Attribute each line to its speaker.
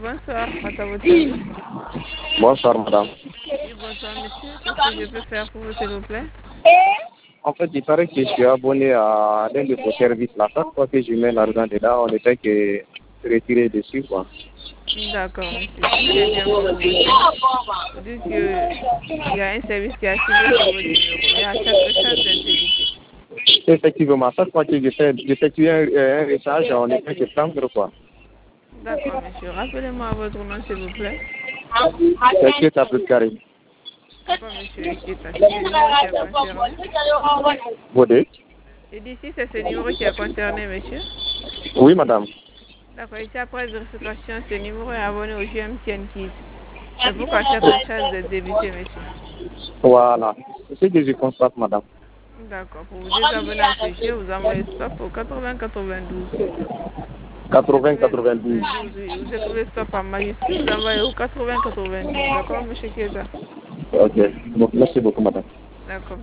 Speaker 1: bonsoir. Face à votre service.
Speaker 2: Bonsoir, madame.
Speaker 1: Oui, bonsoir, monsieur. Qu'est-ce que je peux faire pour vous, s'il vous plaît?
Speaker 2: En fait, il paraît que je suis abonné à l'un de vos services. Là, chaque fois que je mets l'argent dedans, on ne fait que retirer dessus, quoi.
Speaker 1: D'accord, monsieur. Si j'ai bien compris, vous dites qu'il y a un service qui est activé sur votre numéro et à chaque échange d'être débité.
Speaker 2: Effectivement, chaque fois que j'effectue un recharge, on ne fait que prendre, quoi.
Speaker 1: D'accord, monsieur. Rappelez-moi votre nom, s'il vous plaît.
Speaker 2: Est-ce que ça peut carré?
Speaker 1: D'accord, monsieur Ekita. C'est ce numéro qui est concerné.
Speaker 2: Bodé?
Speaker 1: Et d'ici, c'est ce numéro qui est concerné, monsieur.
Speaker 2: Oui, madame.
Speaker 1: D'accord, ici, après vérification, ce numéro est abonné au GMTN Kids. C'est pourquoi chaque recharge d'être débité, monsieur.
Speaker 2: Voilà. C'est ce que je constate, madame.
Speaker 1: D'accord, pour vous désabonner à ce jeu, vous envoyez stop au 80-92.
Speaker 2: 80-92.
Speaker 1: Oui. Vous écrivez stop en majuscule, vous envoyez au 80-92. D'accord, monsieur Kiesa?
Speaker 2: Ok. Donc, merci beaucoup, madame.
Speaker 1: D'accord.